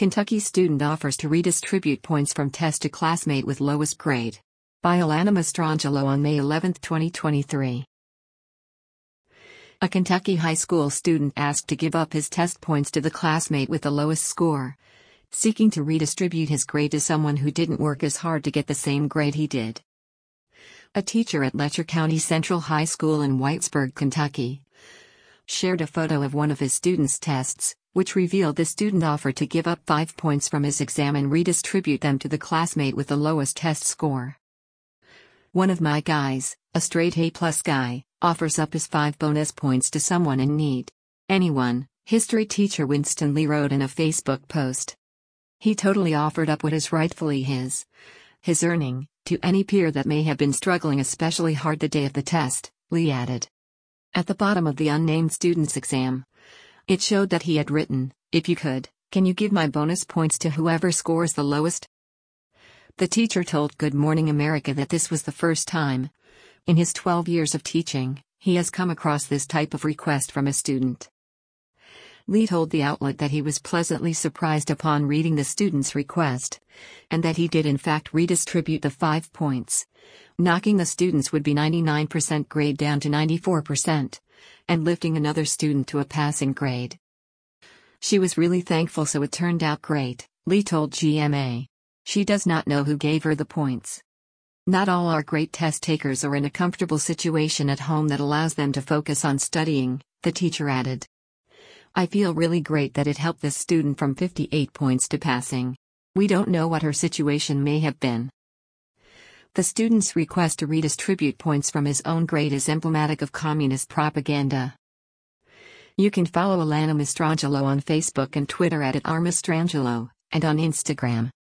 Kentucky student offers to redistribute points from test to classmate with lowest grade. By Alana Mastrangelo on May 11, 2023. A Kentucky high school student asked to give up his test points to the classmate with the lowest score, seeking to redistribute his grade to someone who didn't work as hard to get the same grade he did. A teacher at Letcher County Central High School in Whitesburg, Kentucky, shared a photo of one of his students' tests, which revealed the student offered to give up 5 points from his exam and redistribute them to the classmate with the lowest test score. One of my guys, a straight A-plus guy, offers up his 5 bonus points to someone in need. Anyone, history teacher Winston Lee wrote in a Facebook post. He totally offered up what is rightfully his earning, to any peer that may have been struggling especially hard the day of the test, Lee added. At the bottom of the unnamed student's exam, it showed that he had written, "If you could, can you give my bonus points to whoever scores the lowest?" The teacher told Good Morning America that this was the first time, in his 12 years of teaching, he has come across this type of request from a student. Lee told the outlet that he was pleasantly surprised upon reading the student's request, and that he did in fact redistribute the 5 points, knocking the student's would-be 99% grade down to 94%, and lifting another student to a passing grade. She was really thankful, so it turned out great, Lee told GMA. She does not know who gave her the points. Not all our great test takers are in a comfortable situation at home that allows them to focus on studying, the teacher added. I feel really great that it helped this student from 58 points to passing. We don't know what her situation may have been. The student's request to redistribute points from his own grade is emblematic of communist propaganda. You can follow Alana Mastrangelo on Facebook and Twitter at @rmastrangelo, and on Instagram.